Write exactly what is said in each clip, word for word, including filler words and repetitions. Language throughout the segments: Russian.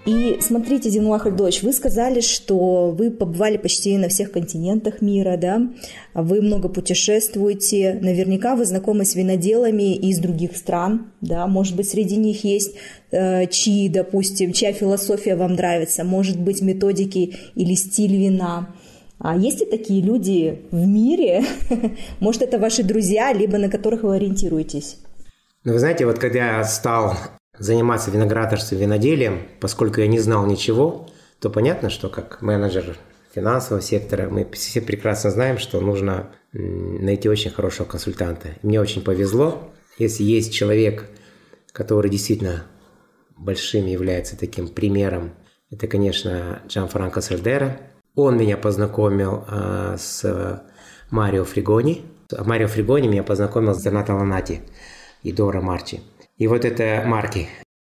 И смотрите, Зинуа Хальдович, вы сказали, что вы побывали почти на всех континентах мира, да? Вы много путешествуете, наверняка вы знакомы с виноделами из других стран, да? Может быть, среди них есть э, чьи, допустим, чья философия вам нравится, может быть, методики или стиль вина. А есть ли такие люди в мире? Может, это ваши друзья, либо на которых вы ориентируетесь? Ну, вы знаете, вот когда я стал заниматься виноградарством, виноделием, поскольку я не знал ничего, то понятно, что как менеджер финансового сектора мы все прекрасно знаем, что нужно найти очень хорошего консультанта. Мне очень повезло, если есть человек, который действительно большим является таким примером, это, конечно, Джанфранко Сальдера. Он меня познакомил а, с Марио Фригони. Марио Фригони меня познакомил с Донато Ланати и Дора Марчи. И вот это марки.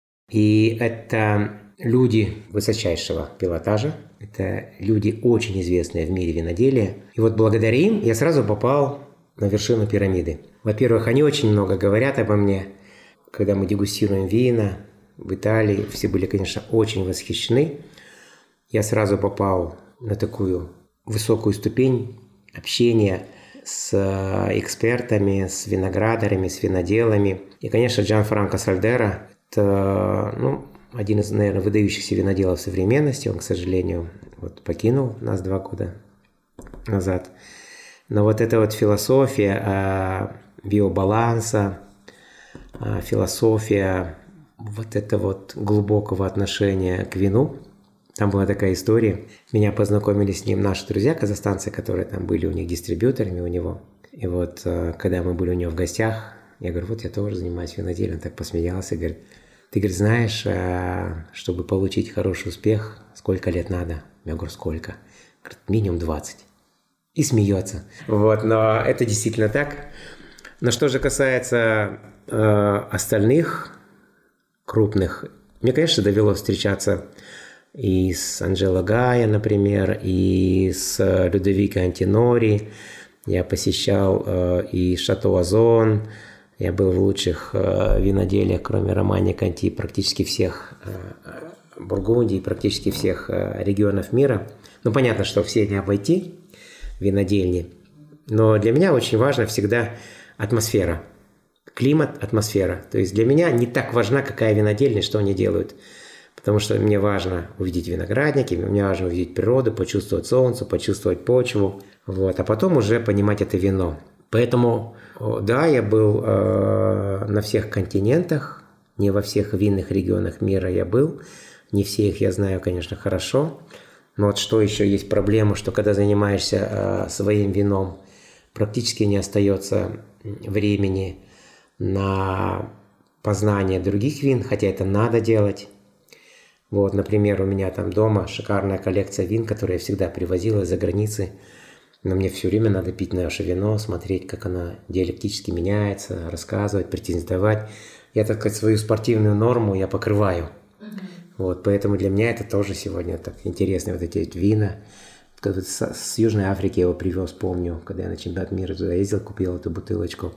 И это люди высочайшего пилотажа. Это люди очень известные в мире виноделия. И вот благодаря им я сразу попал на вершину пирамиды. Во-первых, они очень много говорят обо мне. Когда мы дегустируем вина в Италии, все были, конечно, очень восхищены. Я сразу попал на такую высокую ступень общения с экспертами, с виноградарями, с виноделами. И, конечно, Джанфранко Сальдера – это ну, один из, наверное, выдающихся виноделов современности. Он, к сожалению, вот покинул нас два года назад. Но вот эта вот философия а, биобаланса, а, философия вот этого вот глубокого отношения к вину. Там была такая история. Меня познакомили с ним наши друзья, казахстанцы, которые там были у них дистрибьюторами у него. И вот, когда мы были у него в гостях, я говорю, вот я тоже занимаюсь виноделием. Он так посмеялся и говорит, ты, говорит, знаешь, чтобы получить хороший успех, сколько лет надо? Я говорю, сколько? Говорит, минимум двадцать. И смеется. Вот, но это действительно так. Но что же касается э, остальных крупных, мне, конечно, довелось встречаться и с Анджело Гайо, например, и с Людовико Антинори. Я посещал э, и Шато Озон. Я был в лучших э, виноделиях, кроме Романи Конти, практически всех э, Бургундии, практически всех э, регионов мира. Ну, понятно, что все не обойти винодельни. Но для меня очень важна всегда атмосфера. Климат, атмосфера. То есть для меня не так важна, какая винодельня, что они делают. Потому что мне важно увидеть виноградники, мне важно увидеть природу, почувствовать солнце, почувствовать почву. Вот, а потом уже понимать это вино. Поэтому, да, я был э, на всех континентах, не во всех винных регионах мира я был. Не все их я знаю, конечно, хорошо. Но вот что еще есть проблема, что когда занимаешься э, своим вином, практически не остается времени на познание других вин, хотя это надо делать. Вот, например, у меня там дома шикарная коллекция вин, которые я всегда привозил из-за границы. Но мне все время надо пить наше вино, смотреть, как оно диалектически меняется, рассказывать, претендовать. Я, так сказать, свою спортивную норму я покрываю. Mm-hmm. Вот, поэтому для меня это тоже сегодня так интересно, вот эти вина. С, с Южной Африки я его привез, помню, когда я на чемпионат мира туда ездил, купил эту бутылочку.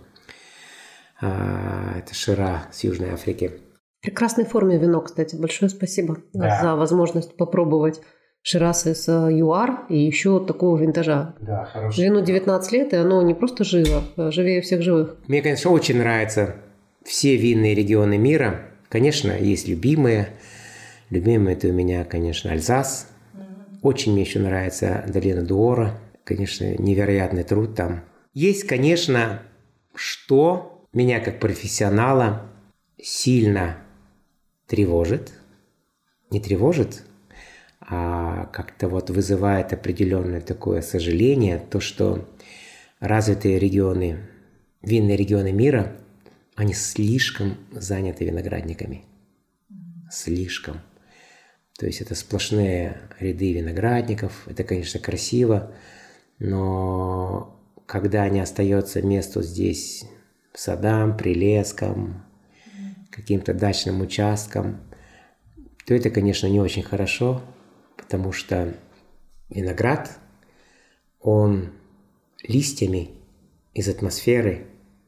А, это Шира с Южной Африки. В прекрасной форме вино, кстати. Большое спасибо да. за возможность попробовать Ширасы с ЮАР и еще такого винтажа. Да, хорошо. Вину девятнадцать лет, и оно не просто живо, а живее всех живых. Мне, конечно, очень нравятся все винные регионы мира. Конечно, есть любимые. Любимые это у меня, конечно, Альзас. Mm-hmm. Очень мне еще нравится долина Дуора. Конечно, невероятный труд там. Есть, конечно, что меня как профессионала сильно тревожит, не тревожит, а как-то вот вызывает определенное такое сожаление, то, что развитые регионы, винные регионы мира, они слишком заняты виноградниками. Слишком. То есть это сплошные ряды виноградников, это, конечно, красиво, но когда не остается места здесь садам, прилескам, каким-то дачным участкам, то это, конечно, не очень хорошо, потому что виноград, он листьями из атмосферы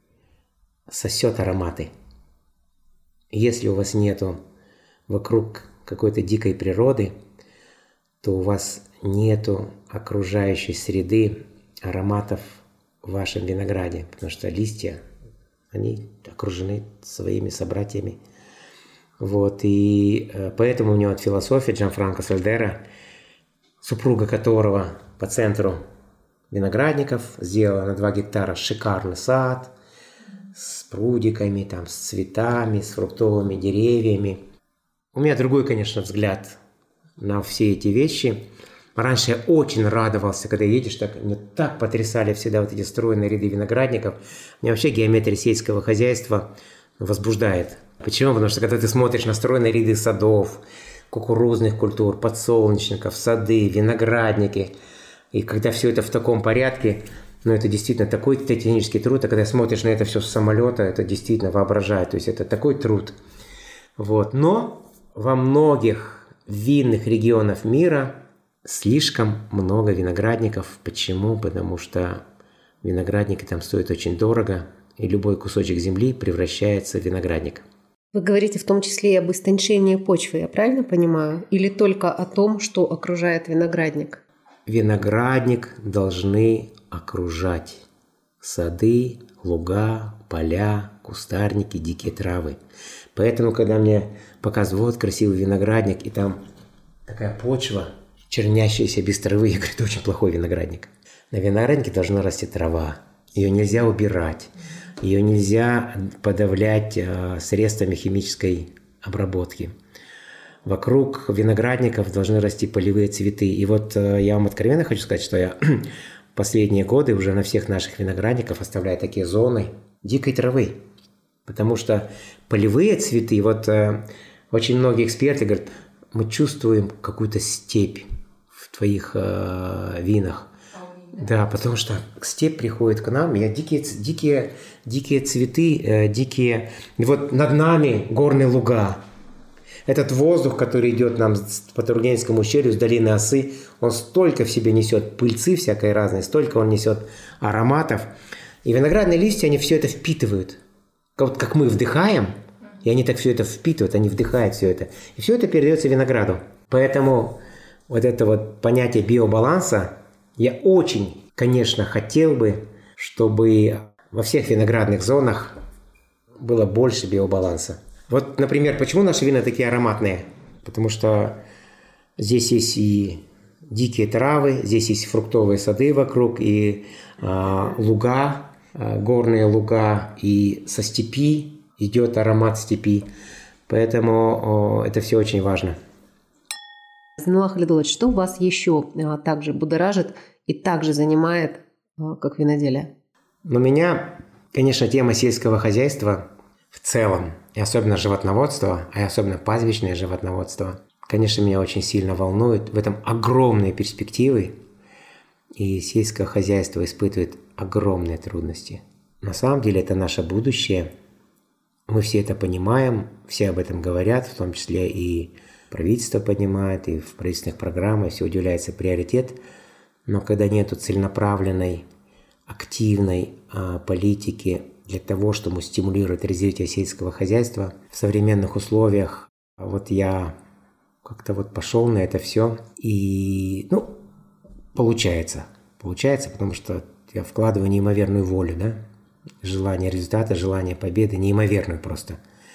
сосет ароматы. Если у вас нету вокруг какой-то дикой природы, то у вас нету окружающей среды ароматов в вашем винограде, потому что листья, они окружены своими собратьями. Вот, и поэтому у него от философии Джанфранко Сальдера, супруга которого по центру виноградников сделала на два гектара шикарный сад с прудиками, там, с цветами, с фруктовыми деревьями. У меня другой, конечно, взгляд на все эти вещи. Раньше я очень радовался, когда едешь, так, мне так потрясали всегда вот эти стройные ряды виноградников. Мне вообще геометрия сельского хозяйства возбуждает. Почему? Потому что когда ты смотришь на стройные ряды садов, кукурузных культур, подсолнечников, сады, виноградники, и когда все это в таком порядке, ну это действительно такой титанический труд, а когда смотришь на это все с самолета, это действительно воображает, то есть это такой труд. Вот. Но во многих винных регионах мира слишком много виноградников. Почему? Потому что виноградники там стоят очень дорого, и любой кусочек земли превращается в виноградник. Вы говорите в том числе и об истончении почвы, я правильно понимаю? Или только о том, что окружает виноградник? Виноградник должны окружать сады, луга, поля, кустарники, дикие травы. Поэтому, когда мне показывают вот красивый виноградник, и там такая почва, чернящаяся без травы, я говорю, это очень плохой виноградник. На винограднике должна расти трава. Ее нельзя убирать. Ее нельзя подавлять э, средствами химической обработки. Вокруг виноградников должны расти полевые цветы. И вот э, я вам откровенно хочу сказать, что я последние годы уже на всех наших виноградниках оставляю такие зоны дикой травы. Потому что полевые цветы, вот э, очень многие эксперты говорят, мы чувствуем какую-то степь в твоих э, винах. Да, потому что степь приходит к нам, я дикие, дикие, дикие цветы, э, дикие... Вот над нами горные луга. Этот воздух, который идет нам по Тургеневскому ущелью с долины Осы, он столько в себе несет пыльцы всякой разной, столько он несет ароматов. И виноградные листья, они все это впитывают. Вот как мы вдыхаем, и они так все это впитывают, они вдыхают все это. И все это передается винограду. Поэтому вот это вот понятие биобаланса, я очень, конечно, хотел бы, чтобы во всех виноградных зонах было больше биобаланса. Вот, например, почему наши вина такие ароматные? Потому что здесь есть и дикие травы, здесь есть фруктовые сады вокруг, и э, луга, э, горные луга, и со степи идет аромат степи. Поэтому э, это все очень важно. Зейнуллах Халидуллович, что вас еще а, также будоражит и также занимает, а, как виноделие? Но меня, конечно, тема сельского хозяйства в целом, и особенно животноводство, а особенно пастбищное животноводство, конечно, меня очень сильно волнует. В этом огромные перспективы, и сельское хозяйство испытывает огромные трудности. На самом деле это наше будущее. Мы все это понимаем, все об этом говорят, в том числе и правительство поднимает, и в правительственных программах все уделяется приоритет. Но когда нет целенаправленной, активной а, политики для того, чтобы стимулировать развитие сельского хозяйства в современных условиях, вот я как-то вот пошел на это все. И, ну, получается. Получается, потому что я вкладываю неимоверную волю, да? Желание результата, желание победы, неимоверную просто.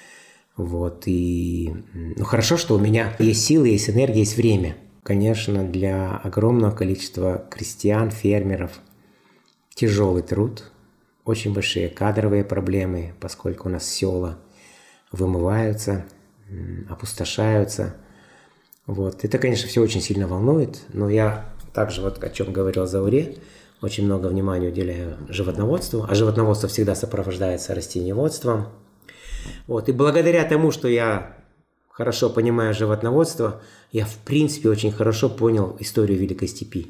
Вот, и ну, хорошо, что у меня есть силы, есть энергия, есть время. Конечно, для огромного количества крестьян, фермеров тяжелый труд, очень большие кадровые проблемы, поскольку у нас села вымываются, опустошаются. Вот. Это, конечно, все очень сильно волнует, но я также, вот о чем говорил Зауре, очень много внимания уделяю животноводству, а животноводство всегда сопровождается растениеводством. Вот. И благодаря тому, что я хорошо понимаю животноводство, я в принципе очень хорошо понял историю Великой Степи.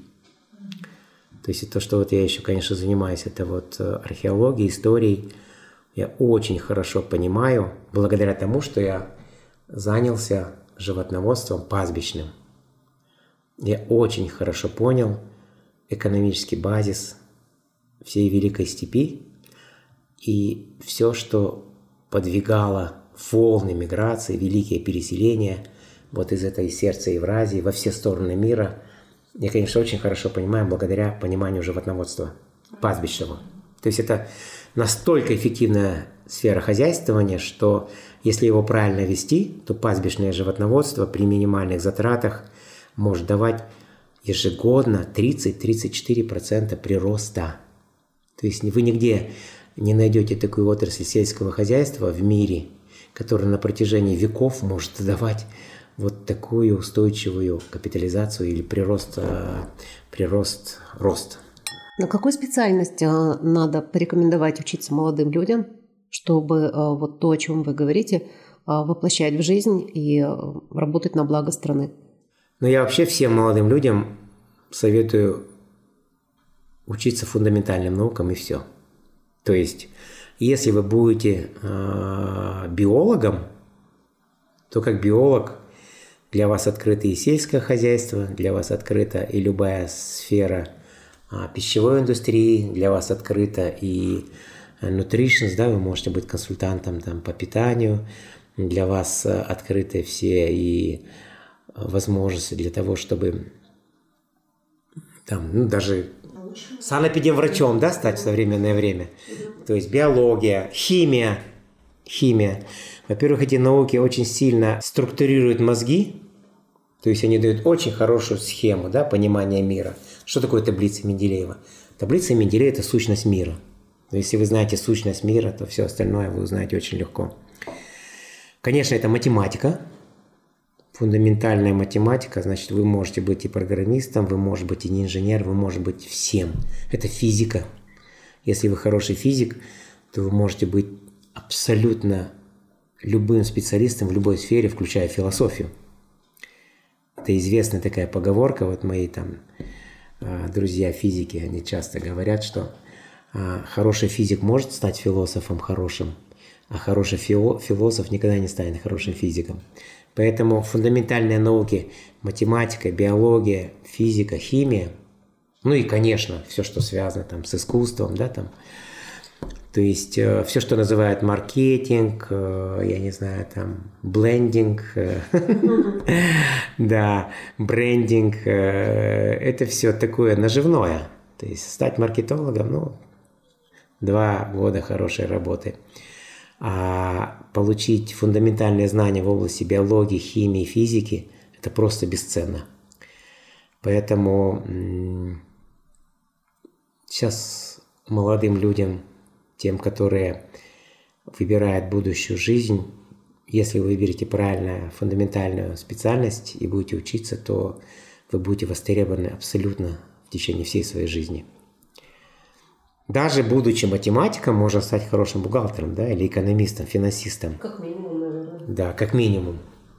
То есть то, что вот я еще, конечно, занимаюсь, это вот археологией, историей, я очень хорошо понимаю, благодаря тому, что я занялся животноводством пастбищным. Я очень хорошо понял экономический базис всей Великой Степи и все, что подвигало волны миграции, великие переселения вот из этой сердца Евразии во все стороны мира, я, конечно, очень хорошо понимаю благодаря пониманию животноводства пастбищного. То есть это настолько эффективная сфера хозяйствования, что если его правильно вести, то пастбищное животноводство при минимальных затратах может давать ежегодно тридцать-тридцать четыре процента прироста. То есть вы нигде не найдете такую отрасль сельского хозяйства в мире, которая на протяжении веков может давать вот такую устойчивую капитализацию или прирост, прирост, рост. На какой специальности надо порекомендовать учиться молодым людям, чтобы вот то, о чем вы говорите, воплощать в жизнь и работать на благо страны? Ну, я вообще всем молодым людям советую учиться фундаментальным наукам и все. То есть, если вы будете э, биологом, то как биолог для вас открыто и сельское хозяйство, для вас открыта и любая сфера э, пищевой индустрии, для вас открыта и nutrition, да, вы можете быть консультантом там, по питанию, для вас э, открыты все и возможности для того, чтобы там, ну, даже санэпидемврачом, да, стать в современное время. То есть биология, химия. Химия. Во-первых, эти науки очень сильно структурируют мозги, то есть они дают очень хорошую схему, да, понимания мира. Что такое таблица Менделеева? Таблица Менделеева – это сущность мира. Но если вы знаете сущность мира, то все остальное вы узнаете очень легко. Конечно, это математика. Фундаментальная математика, значит, вы можете быть и программистом, вы можете быть и не инженер, вы можете быть всем. Это физика. Если вы хороший физик, то вы можете быть абсолютно любым специалистом в любой сфере, включая философию. Это известная такая поговорка, вот мои там друзья физики, они часто говорят, что хороший физик может стать философом хорошим, а хороший философ никогда не станет хорошим физиком. Поэтому фундаментальные науки, математика, биология, физика, химия, ну и, конечно, все, что связано там, с искусством, да, там, то есть э, все, что называют маркетинг, э, я не знаю, там, блендинг, э, да, брендинг, э, это все такое наживное. То есть стать маркетологом, ну, два года хорошей работы. А получить фундаментальные знания в области биологии, химии, физики – это просто бесценно. Поэтому м- сейчас молодым людям, тем, которые выбирают будущую жизнь, если вы выберете правильную фундаментальную специальность и будете учиться, то вы будете востребованы абсолютно в течение всей своей жизни. Даже будучи математиком, можно стать хорошим бухгалтером, да, или экономистом, финансистом. Как минимум, наверное. Да, как минимум.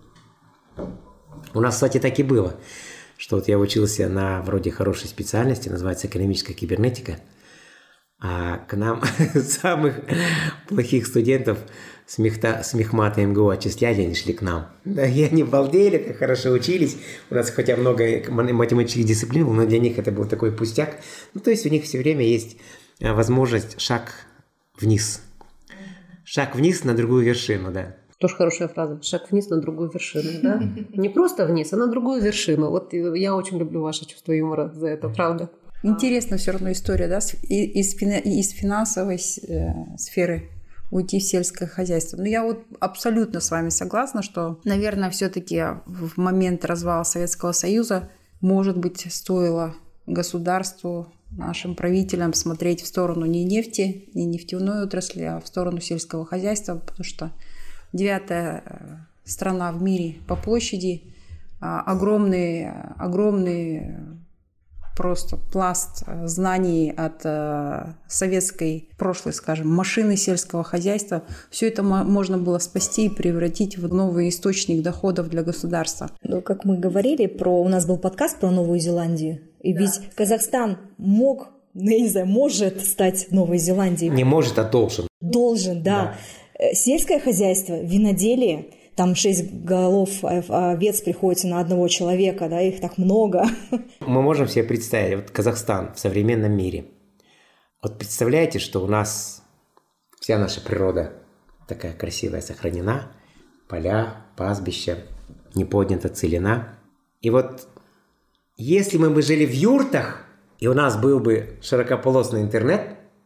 У нас, кстати, так и было, что вот я учился на вроде хорошей специальности, называется экономическая кибернетика, а к нам самых плохих студентов с, мехта, с мехмата МГУ отчисляли, они шли к нам. Да, и они балдели, так хорошо учились. У нас хотя много математических дисциплин, но для них это был такой пустяк. Ну, то есть у них все время есть возможность шаг вниз. Шаг вниз на другую вершину, да. Тоже хорошая фраза. Шаг вниз на другую вершину, да? Не просто вниз, а на другую вершину. Вот я очень люблю ваше чувство юмора за это, правда. Интересно все равно история, да, из, из финансовой сферы уйти в сельское хозяйство. Но я вот абсолютно с вами согласна, что, наверное, все-таки в момент развала Советского Союза, может быть, стоило государству, нашим правителям смотреть в сторону не нефти, не нефтяной отрасли, а в сторону сельского хозяйства, потому что девятая страна в мире по площади, огромный, огромный просто пласт знаний от советской прошлой, скажем, машины сельского хозяйства. Все это можно было спасти и превратить в новый источник доходов для государства. Ну, как мы говорили, про у нас был подкаст про Новую Зеландию. И да. Ведь Казахстан мог, ну, я не знаю, может стать Новой Зеландией. Не может, а должен. Должен, да. да. Сельское хозяйство, виноделие, там шесть голов овец приходится на одного человека, да, их так много. Мы можем себе представить, вот Казахстан в современном мире. Вот представляете, что у нас вся наша природа такая красивая сохранена, поля, пастбища, не поднята целина. И вот если мы бы жили в юртах, и у нас был бы широкополосный интернет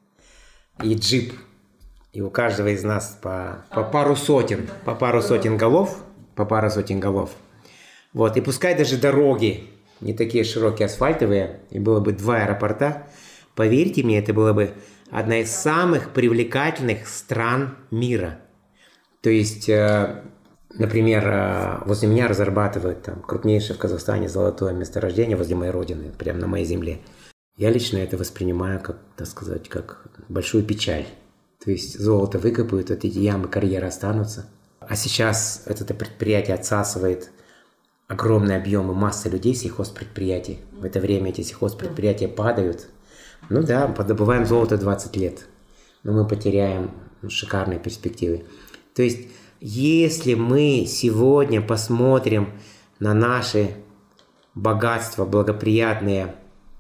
и джип, и у каждого из нас по, по пару сотен, по пару сотен голов, по пару сотен голов, вот, и пускай даже дороги не такие широкие, асфальтовые, и было бы два аэропорта, поверьте мне, это было бы одна из самых привлекательных стран мира. То есть, э, например, э, возле меня разрабатывают там крупнейшее в Казахстане золотое месторождение возле моей родины, прямо на моей земле. Я лично это воспринимаю как, так сказать, как большую печаль. То есть золото выкопают, вот эти ямы карьеры останутся. А сейчас это предприятие отсасывает огромные объемы массы людей сельхозпредприятий. В это время эти сельхозпредприятия падают. Ну да, добываем золото двадцать лет, но мы потеряем шикарные перспективы. То есть, если мы сегодня посмотрим на наши богатства, благоприятные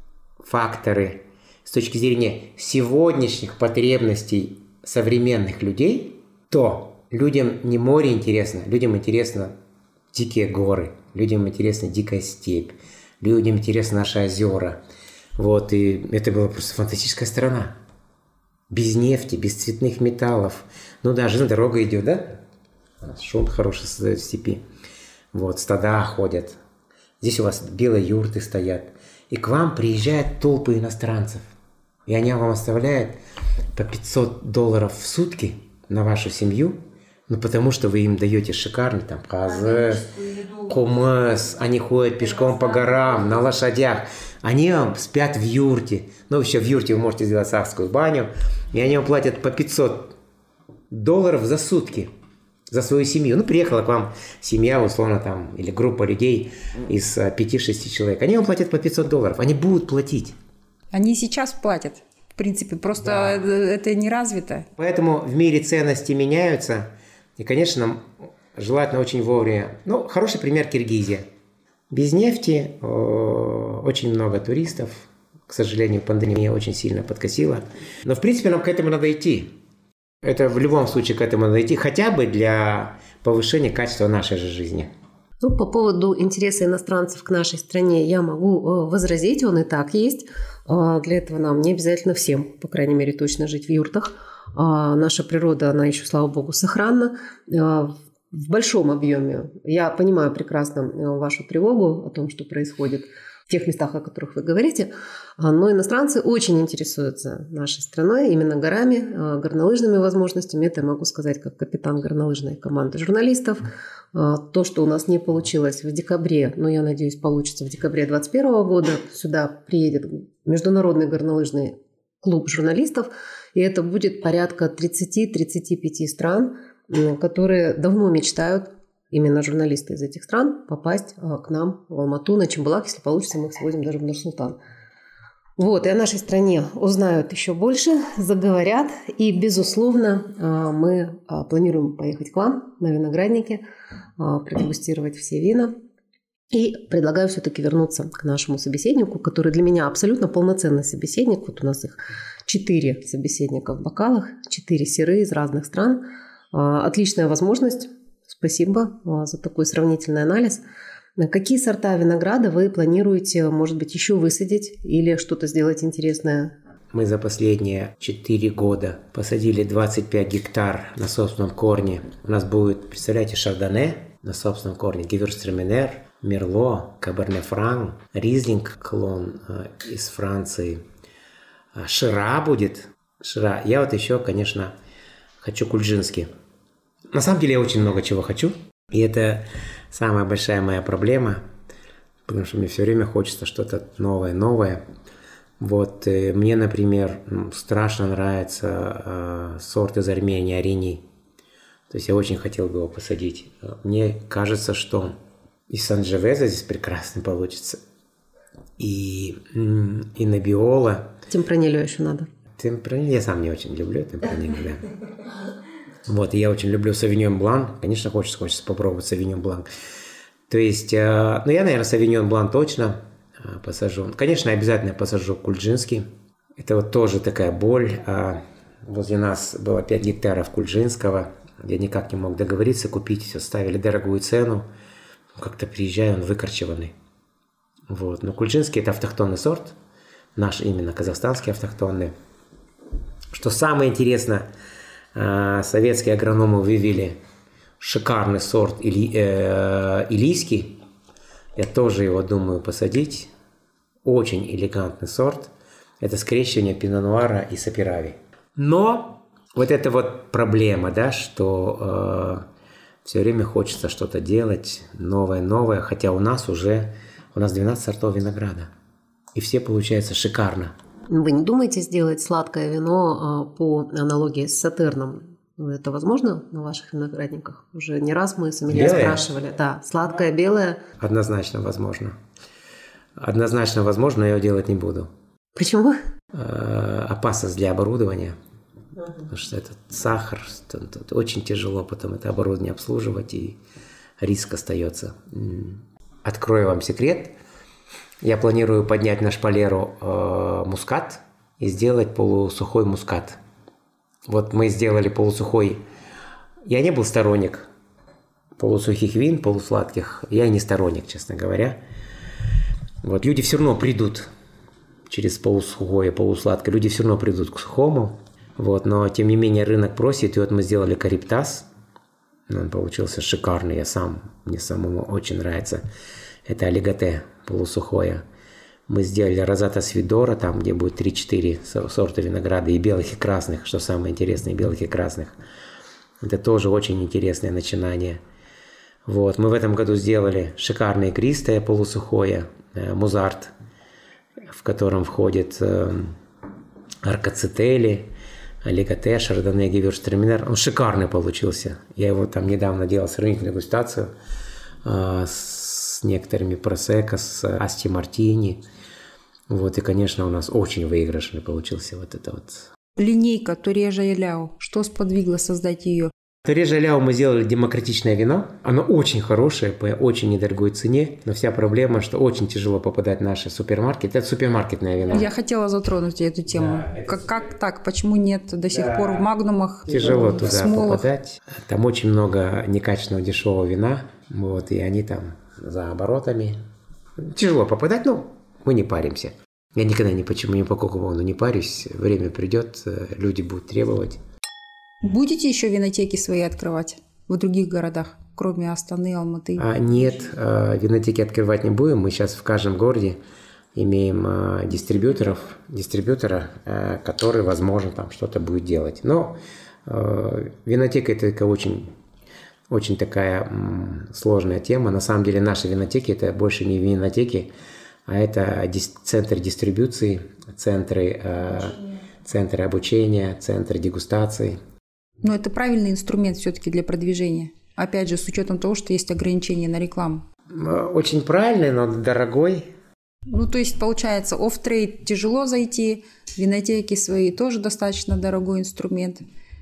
факторы с точки зрения сегодняшних потребностей современных людей, то людям не море интересно, людям интересно дикие горы, людям интересна дикая степь, людям интересны наши озера. Вот, и это была просто фантастическая страна. Без нефти, без цветных металлов. Ну да, железная дорога идет, да? Шум хороший создает в степи. Вот, стада ходят. Здесь у вас белые юрты стоят. И к вам приезжают толпы иностранцев. И они вам оставляют по пятьсот долларов в сутки на вашу семью. Ну, потому что вы им даете шикарный там казе, кумыс. Они ходят пешком по горам, на лошадях. Они вам спят в юрте. Ну, вообще в юрте вы можете сделать сахскую баню. И они вам платят по пятьсот долларов за сутки. За свою семью. Ну, приехала к вам семья, условно, там, или группа людей из пяти-шести человек. Они вам платят по пятьсот долларов. Они будут платить. Они сейчас платят. В принципе, просто да. Это не развито. Поэтому в мире ценности меняются. И, конечно, желательно очень вовремя. Ну, хороший пример Киргизия. Без нефти э, очень много туристов. К сожалению, пандемия очень сильно подкосила. Но, в принципе, нам к этому надо идти. Это в любом случае к этому надо идти, хотя бы для повышения качества нашей же жизни. Ну, по поводу интереса иностранцев к нашей стране я могу возразить, он и так есть. Для этого нам не обязательно всем, по крайней мере, точно жить в юртах. Наша природа, она еще, слава богу, сохранна в большом объеме. Я понимаю прекрасно вашу тревогу о том, что происходит в тех местах, о которых вы говорите, но иностранцы очень интересуются нашей страной, именно горами, горнолыжными возможностями. Это я могу сказать как капитан горнолыжной команды журналистов. То, что у нас не получилось в декабре, но я надеюсь, получится в декабре две тысячи двадцать первого года, сюда приедет Международный горнолыжный клуб журналистов, и это будет порядка тридцать-тридцать пять стран, которые давно мечтают, именно журналисты из этих стран, попасть к нам в Алмату, на Чембулак. Если получится, мы их сводим даже в Нур-Султан. Вот, и о нашей стране узнают еще больше, заговорят. И, безусловно, мы планируем поехать к вам на виноградники, продегустировать все вина. И предлагаю все-таки вернуться к нашему собеседнику, который для меня абсолютно полноценный собеседник. Вот у нас их четыре собеседника в бокалах, четыре серы из разных стран. Отличная возможность. Спасибо за такой сравнительный анализ. Какие сорта винограда вы планируете, может быть, еще высадить или что-то сделать интересное? Мы за последние четыре года посадили двадцать пять гектар на собственном корне. У нас будет, представляете, шардоне на собственном корне, гевюрцтраминер, мерло, каберне франк, ризлинг клон из Франции, шира будет. Шира. Я вот еще, конечно, хочу кульджинский. На самом деле я очень много чего хочу. И это самая большая моя проблема, потому что мне все время хочется что-то новое-новое. Вот мне, например, страшно нравится э, сорт из Армении, Арини. То есть я очень хотел бы его посадить. Мне кажется, что и Санджевеза здесь прекрасно получится. И, и Небиола. Темпранильо еще надо. Темпранильо я сам не очень люблю темпранильо, да. Вот, и я очень люблю Савиньон Блан. Конечно, хочется, хочется попробовать Савиньон Блан. То есть, э, ну, я, наверное, Савиньон Блан точно э, посажу. Конечно, обязательно посажу кульджинский. Это вот тоже такая боль. Э, возле нас было пять гектаров кульджинского. Я никак не мог договориться купить. Все ставили дорогую цену. как-то приезжаю, он выкорчеванный. Вот. Но кульчинский – это автохтонный сорт, наш именно казахстанский автохтонный. Что самое интересное, советские агрономы вывели шикарный сорт или, э, илийский. Я тоже его думаю посадить. Очень элегантный сорт. Это скрещивание пино-нуара и саперави. Но вот эта вот проблема, да, что э, все время хочется что-то делать, новое-новое, хотя у нас уже, у нас двенадцать сортов винограда. И все получается шикарно. Вы не думаете сделать сладкое вино по аналогии с сатерном? Это возможно на ваших виноградниках? Уже не раз мы с Эмилией спрашивали. Да, сладкое, белое. Однозначно возможно. Однозначно возможно, но я его делать не буду. Почему? Опасность для оборудования. Uh-huh. Потому что этот сахар, тут, тут очень тяжело потом это оборудование обслуживать, и риск остается. Открою вам секрет. Я планирую поднять на шпалеру э, мускат и сделать полусухой мускат. Вот мы сделали полусухой. Я не был сторонник полусухих вин, полусладких. Я и не сторонник, честно говоря. Вот люди все равно придут через полусухое, полусладкое. Люди все равно придут к сухому. Вот, но тем не менее рынок просит. И вот мы сделали кариптас. Он получился шикарный. Я сам, мне самому очень нравится. Это олиготе полусухое. Мы сделали розата свидора, там где будет три-четыре сорта винограда, и белых, и красных, что самое интересное, и белых, и красных. Это тоже очень интересное начинание. Вот. Мы в этом году сделали шикарное игристое полусухое, э, музарт, в котором входит э, аркацетели, олиготе, шардоне, гевюрштраминер. Он шикарный получился. Я его там недавно делал сравнительную дегустацию э, с некоторыми просекко, с асти мартини. Вот, и, конечно, у нас очень выигрышный получился вот это вот. Линейка Торежа и Ляо. Что сподвигло создать ее? Торежа и Ляо мы сделали демократичное вино. Оно очень хорошее, по очень недорогой цене. Но вся проблема, что очень тяжело попадать в наши супермаркеты. Это супермаркетное вино. Я хотела затронуть эту тему. Да, как, как так? Почему нет до сих да. пор в магнумах? Тяжело туда смолах. Попадать. Там очень много некачественного дешевого вина. Вот, и они там за оборотами. Тяжело попадать, но мы не паримся. Я никогда ни почему ни по коку-бону не парюсь. Время придет, люди будут требовать. Будете еще винотеки свои открывать в других городах, кроме Астаны, Алматы? А, нет, винотеки открывать не будем. Мы сейчас в каждом городе имеем дистрибьюторов, дистрибьютора, который, возможно, там что-то будет делать. Но винотека – это очень, очень такая сложная тема. На самом деле наши винотеки – это больше не винотеки, а это центры дистрибуции, центры, э, центры обучения, центры дегустации. Но это правильный инструмент все-таки для продвижения. Опять же, с учетом того, что есть ограничения на рекламу. Очень правильный, но дорогой. Ну, то есть, получается, офф-трейд тяжело зайти, винотеки свои тоже достаточно дорогой инструмент.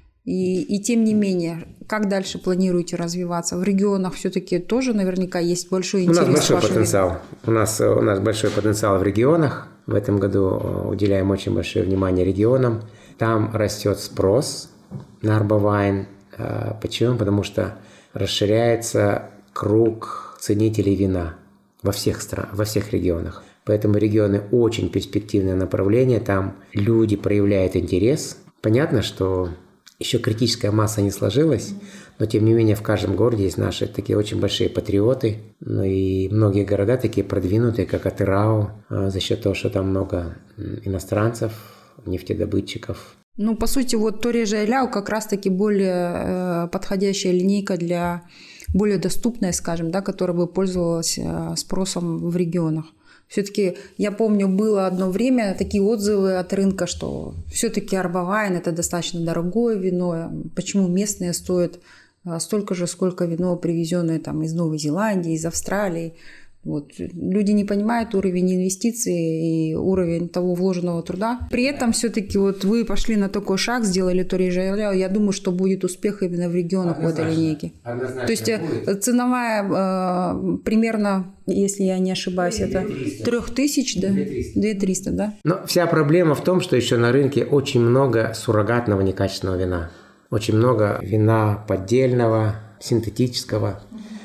И, и тем не менее, как дальше планируете развиваться? В регионах все-таки тоже наверняка есть большой интерес. У нас большой потенциал. У нас, у нас большой потенциал в регионах. В этом году уделяем очень большое внимание регионам. Там растет спрос на арбовайн. Почему? Потому что расширяется круг ценителей вина во всех странах, во всех регионах. Поэтому регионы очень перспективное направление. Там люди проявляют интерес. Понятно, что еще критическая масса не сложилась, но тем не менее в каждом городе есть наши такие очень большие патриоты. Ну и многие города такие продвинутые, как Атырау, за счет того, что там много иностранцев, нефтедобытчиков. Ну, по сути, вот Торежа и Ляо как раз-таки более э, подходящая линейка для более доступная, скажем, да, которая бы пользовалась э, спросом в регионах. Все-таки, я помню, было одно время такие отзывы от рынка, что все-таки арбовайн – это достаточно дорогое вино. Почему местные стоят столько же, сколько вино, привезенное там из Новой Зеландии, из Австралии. Вот. Люди не понимают уровень инвестиций и уровень того вложенного труда. При этом все-таки вот вы пошли на такой шаг, сделали Торежа и Ляо. Я думаю, что будет успех именно в регионах в этой линейке. Однозначно. То есть будет. Ценовая э, примерно, если я не ошибаюсь, это три тысячи, да? две тысячи триста, да? Но вся проблема в том, что еще на рынке очень много суррогатного некачественного вина. Очень много вина поддельного, синтетического.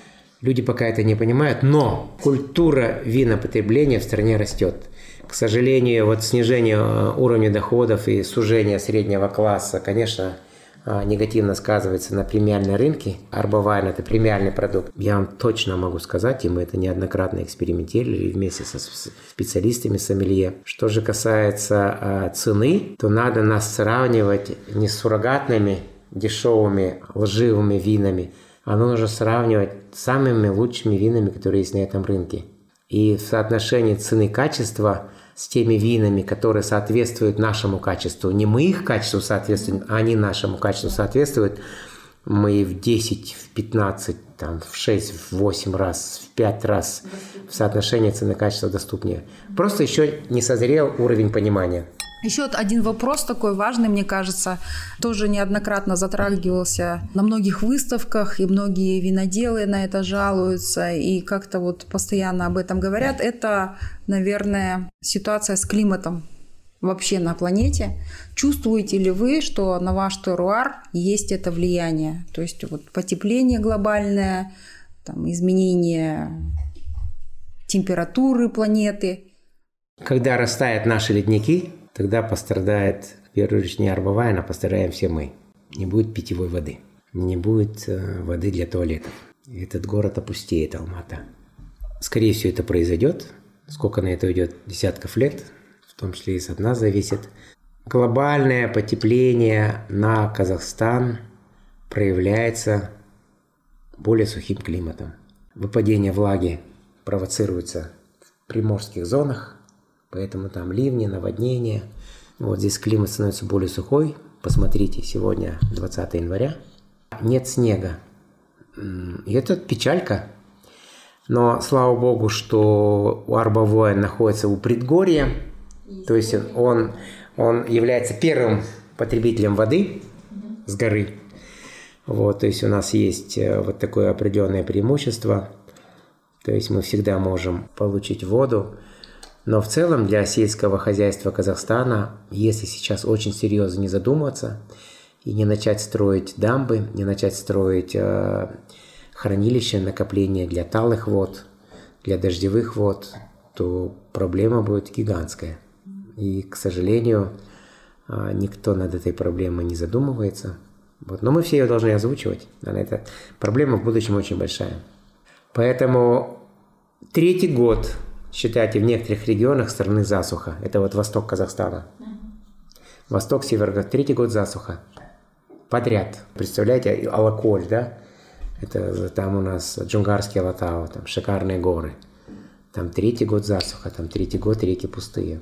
Люди пока это не понимают, но культура винопотребления в стране растет. К сожалению, вот снижение уровня доходов и сужение среднего класса, конечно, негативно сказывается на премиальной рынке. Арбавайн – это премиальный продукт. Я вам точно могу сказать, и мы это неоднократно экспериментировали вместе со специалистами сомелье. Что же касается цены, то надо нас сравнивать не с суррогатными, дешевыми, лживыми винами, а нужно сравнивать с самыми лучшими винами, которые есть на этом рынке. И в соотношении цены-качества с теми винами, которые соответствуют нашему качеству. Не мы их качеству соответствуем, а они нашему качеству соответствуют. Мы в десять, в пятнадцать, там, в шесть, в восемь раз, в пять раз в соотношении цены-качества доступнее. Просто еще не созрел уровень понимания. Еще один вопрос такой важный, мне кажется, тоже неоднократно затрагивался на многих выставках, и многие виноделы на это жалуются, и как-то вот постоянно об этом говорят. Это, наверное, ситуация с климатом вообще на планете. Чувствуете ли вы, что на ваш теруар есть это влияние? То есть вот потепление глобальное, там, изменение температуры планеты. Когда растают наши ледники, тогда пострадает, в первую очередь, не арбавайн, а пострадаем все мы. Не будет питьевой воды, не будет э, воды для туалетов. Этот город опустеет, Алмата. Скорее всего, это произойдет. Сколько на это уйдет? Десятков лет, в том числе и от нас зависит. Глобальное потепление на Казахстан проявляется более сухим климатом. Выпадение влаги провоцируется в приморских зонах, поэтому там ливни, наводнения. Вот здесь климат становится более сухой. Посмотрите, сегодня двадцатое января. Нет снега. И это печалька. Но слава богу, что у Арбавайн находится у предгорья. То есть он, он является первым потребителем воды с горы. Вот, то есть у нас есть вот такое определенное преимущество. То есть мы всегда можем получить воду. Но в целом для сельского хозяйства Казахстана, если сейчас очень серьезно не задуматься и не начать строить дамбы, не начать строить э, хранилища, накопления для талых вод, для дождевых вод, то проблема будет гигантская. И, к сожалению, э, никто над этой проблемой не задумывается. Вот. Но мы все ее должны озвучивать. Эта проблема в будущем очень большая. Поэтому третий год, считайте, в некоторых регионах страны засуха. Это вот восток Казахстана. Восток, север, третий год засуха. Подряд. Представляете, Алаколь, да? Это там у нас Джунгарский Алатау, там шикарные горы. Там третий год засуха, там третий год реки пустые.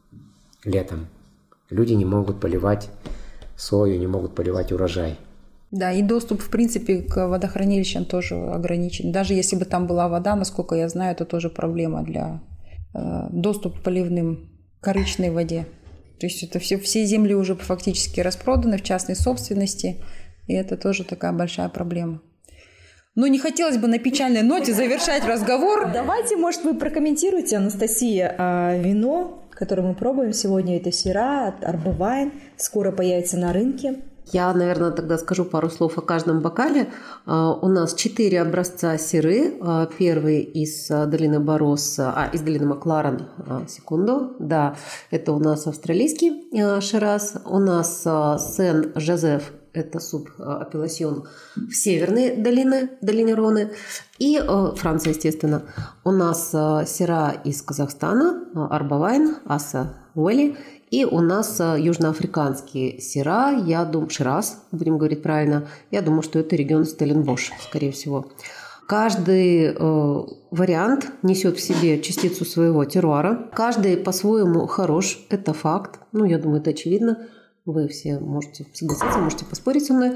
Летом. Люди не могут поливать сою, не могут поливать урожай. Да, и доступ, в принципе, к водохранилищам тоже ограничен. Даже если бы там была вода, насколько я знаю, это тоже проблема для э, доступа к поливным корычной воде. То есть это все, все земли уже фактически распроданы в частной собственности, и это тоже такая большая проблема. Но не хотелось бы на печальной ноте завершать разговор. Давайте, может, вы прокомментируете, Анастасия, вино, которое мы пробуем сегодня, это Сира от Арбавайн, скоро появится на рынке. Я, наверное, тогда скажу пару слов о каждом бокале. У нас четыре образца сиры. Первый из долины Барос, а из долины Макларен, секунду. Да, это у нас австралийский Шираз. У нас Сен-Жозеф, это субапелласьон в северной долине, долине Роны. И Франция, естественно. У нас сира из Казахстана, Арбавайн, Аса Уэли. И у нас южноафриканские сира, я думаю, Шираз, будем говорить правильно, я думаю, что это регион Стелленбош, скорее всего. Каждый э, вариант несет в себе частицу своего теруара. Каждый по-своему хорош, это факт. Ну, я думаю, это очевидно. Вы все можете согласиться, можете поспорить со мной.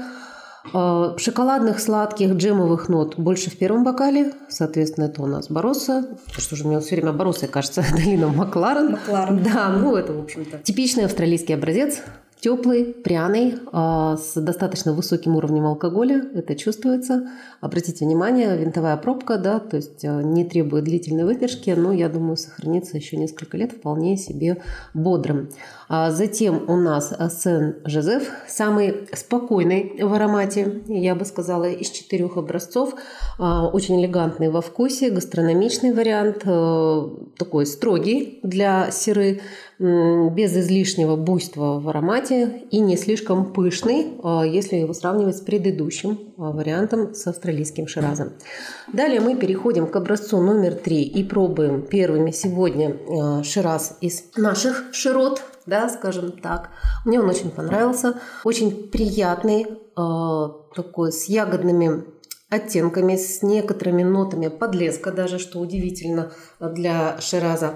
Э, шоколадных, сладких, джемовых нот больше в первом бокале. Соответственно, это у нас Бароса. Что же, мне все время Бароса, кажется, долина Макларен. Макларен. Да, ну это, в общем-то, типичный австралийский образец. Теплый, пряный, с достаточно высоким уровнем алкоголя, это чувствуется. Обратите внимание, винтовая пробка, да, то есть не требует длительной выдержки, но, я думаю, сохранится еще несколько лет вполне себе бодрым. А затем у нас Сен-Жозеф, самый спокойный в аромате, я бы сказала, из четырех образцов. Очень элегантный во вкусе, гастрономичный вариант, такой строгий для сиры, без излишнего буйства в аромате и не слишком пышный, если его сравнивать с предыдущим вариантом, с австралийским ширазом. Далее мы переходим к образцу номер три и пробуем первыми сегодня шираз из наших широт, да, скажем так. Мне он очень понравился, очень приятный, такой с ягодными оттенками, с некоторыми нотами подлеска даже, что удивительно для шираза.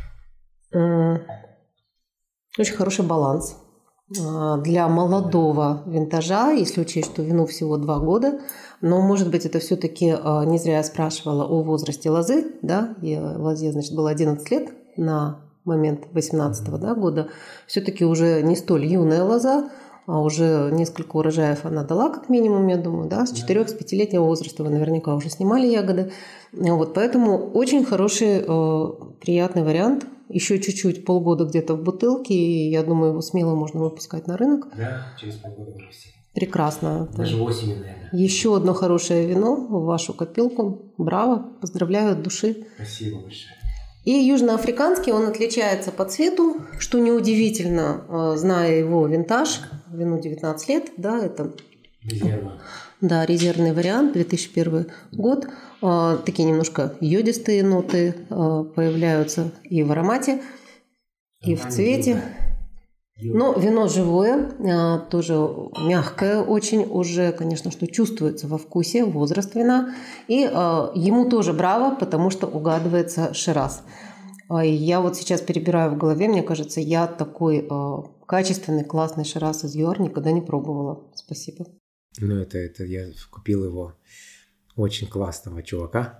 Очень хороший баланс для молодого винтажа, если учесть, что вину всего два года. Но, может быть, это все-таки не зря я спрашивала о возрасте лозы. Да? И лозе, значит, было одиннадцать лет на момент восемнадцатого да, года. Все-таки уже не столь юная лоза, а уже несколько урожаев она дала, как минимум, я думаю. Да? С четырёх-пятилетнего возраста вы наверняка уже снимали ягоды. Вот, поэтому очень хороший, приятный вариант. Еще чуть-чуть, полгода где-то в бутылке, и я думаю, его смело можно выпускать на рынок. Да, через полгода выпустить. Прекрасно. Даже осенью, наверное. Еще одно хорошее вино в вашу копилку. Браво, поздравляю от души. Спасибо большое. И южноафриканский, он отличается по цвету, что неудивительно, зная его винтаж, вину девятнадцать лет, да, это... Резервный. Да, резервный вариант, две тысячи первый год. Такие немножко йодистые ноты появляются и в аромате, и в цвете. Но вино живое, тоже мягкое очень, уже, конечно, что чувствуется во вкусе, возраст вина. И ему тоже браво, потому что угадывается шираз. Я вот сейчас перебираю в голове, мне кажется, я такой качественный, классный шираз из ЮАР никогда не пробовала. Спасибо. Ну, это, это я купил его очень классного чувака.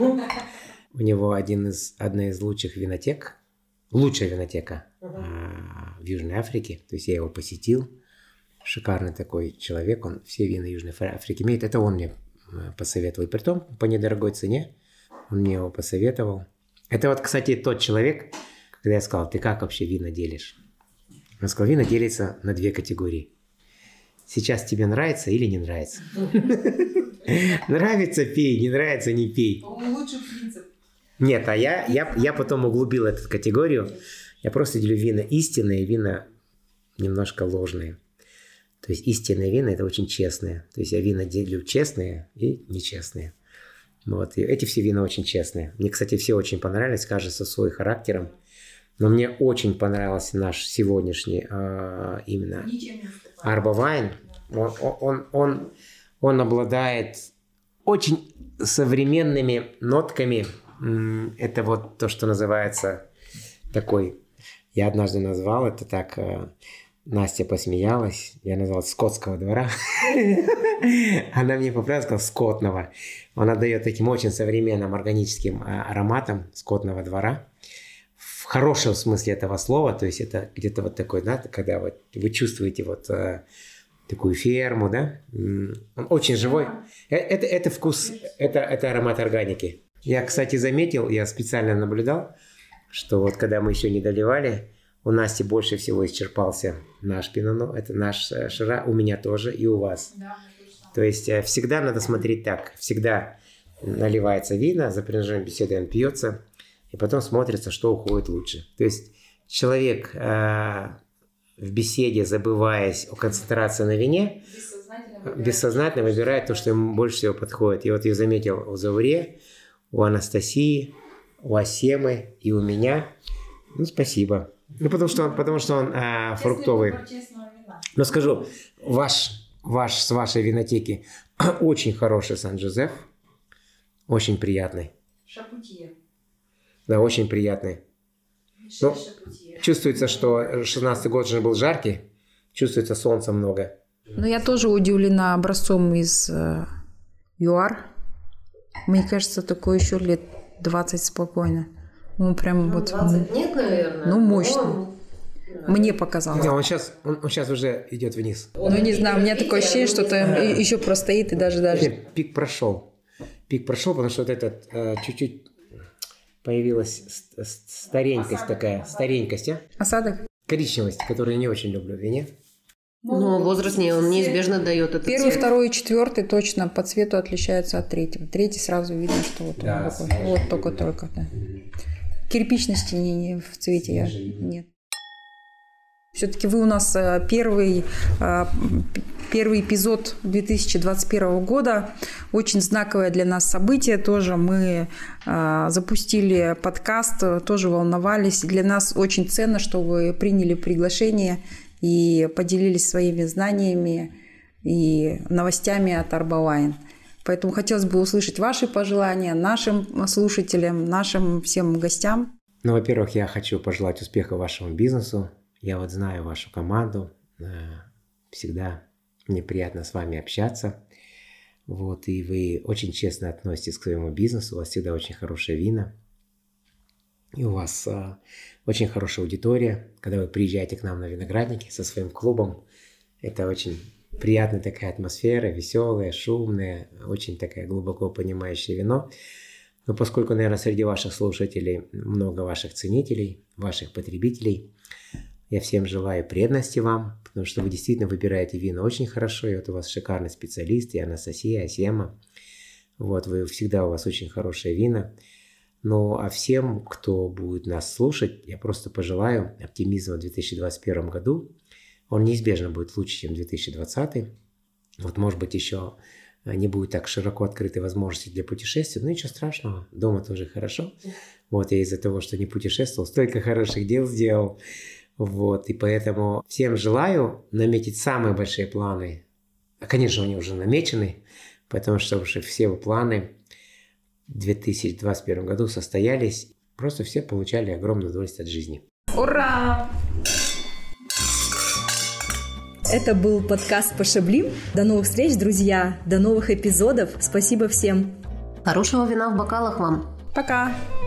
У него один из, одна из лучших винотек, лучшая винотека uh-huh. в Южной Африке. То есть я его посетил. Шикарный такой человек. Он все вина Южной Африки имеет. Это он мне посоветовал. И притом по недорогой цене он мне его посоветовал. Это вот, кстати, тот человек, когда я сказал, ты как вообще вина делишь? Он сказал, вина делится на две категории. Сейчас тебе нравится или не нравится? Нравится – пей, не нравится – не пей. Лучший принцип. Нет, а я, я, я потом углубил эту категорию. Я просто делю вина истинные, вина немножко ложные. То есть истинные вина – это очень честные. То есть я вина делю честные и нечестные. Вот. И эти все вина очень честные. Мне, кстати, все очень понравились, кажется, своим характером. Но мне очень понравился наш сегодняшний а, именно Арбовайн. Он, он, он, он обладает очень современными нотками. Это вот то, что называется такой... Я однажды назвал это так... Настя посмеялась. Я назвал скотского двора. Она мне поправила, сказала скотного. Он отдает таким очень современным органическим ароматом скотного двора. В хорошем смысле этого слова, то есть это где-то вот такой, да, когда вот вы чувствуете вот э, такую ферму, да, он очень живой. Это, это вкус, это, это аромат органики. Я, кстати, заметил, я специально наблюдал, что вот когда мы еще не доливали, у Насти больше всего исчерпался наш пино, это наш шира, у меня тоже и у вас. Да, то есть всегда надо смотреть так, всегда наливается вино, за принужденной беседой он пьется, и потом смотрится, что уходит лучше. То есть человек э, в беседе, забываясь о концентрации на вине, бессознательно выбирает, бессознательно выбирает то, что ему больше всего подходит. И вот я заметил у Зауре, у Анастасии, у Асемы и у меня. Ну, спасибо. Ну, потому что он, потому что он э, фруктовый. Но скажу, ваш, ваш, с вашей винотеки очень хороший Сен-Жозеф. Очень приятный. Шапутье. Да, очень приятный. Ну, чувствуется, что шестнадцатый год же был жаркий. Чувствуется солнца много. Ну, я тоже удивлена образцом из э, ЮАР. Мне кажется, такое еще лет двадцать спокойно. Ну, прям ну, вот... двадцать нет, наверное. Ну, мощно. Он Мне показалось. Да, он сейчас, он, он сейчас уже идет вниз. Ну, не знаю, у меня такое ощущение, что там еще простоит и даже даже. Нет, пик прошел. Пик прошел, потому что вот этот э, чуть-чуть появилась старенькость такая, старенькость, а? Осадок? Коричневость, которую я не очень люблю в вине. Но возраст не, он неизбежно дает этот Первый, цвет. второй и четвертый точно по цвету отличаются от третьего. Третий сразу видно, что вот он Да, такой. Вот только-только, да. Кирпичности не, не в цвете я, нет. Все-таки вы у нас первый, первый эпизод две тысячи двадцать первого года. Очень знаковое для нас событие тоже. Мы запустили подкаст, тоже волновались. Для нас очень ценно, что вы приняли приглашение и поделились своими знаниями и новостями от Арбавайн. Поэтому хотелось бы услышать ваши пожелания нашим слушателям, нашим всем гостям. Ну, во-первых, я хочу пожелать успеха вашему бизнесу. Я вот знаю вашу команду. Всегда мне приятно с вами общаться. Вот, и вы очень честно относитесь к своему бизнесу. У вас всегда очень хорошее вино. И у вас а, очень хорошая аудитория. Когда вы приезжаете к нам на виноградники со своим клубом, это очень приятная такая атмосфера, веселая, шумная, очень такая глубоко понимающая вино. Но поскольку, наверное, среди ваших слушателей много ваших ценителей, ваших потребителей, я всем желаю преданности вам, потому что вы действительно выбираете вина очень хорошо, и вот у вас шикарный специалист, и Анастасия, и Асема. Вот, вы всегда, у вас очень хорошее вино. Ну, а всем, кто будет нас слушать, я просто пожелаю оптимизма в две тысячи двадцать первом году. Он неизбежно будет лучше, чем две тысячи двадцатый. Вот, может быть, еще не будет так широко открыты возможности для путешествий, но ничего страшного, дома тоже хорошо. Вот, я из-за того, что не путешествовал, столько хороших дел сделал. Вот, и поэтому всем желаю наметить самые большие планы. А, конечно, они уже намечены, потому что уже все планы в две тысячи двадцать первом году состоялись. Просто все получали огромное удовольствие от жизни. Ура! Это был подкаст «Пошаблим». До новых встреч, друзья! До новых эпизодов! Спасибо всем! Хорошего вина в бокалах вам! Пока!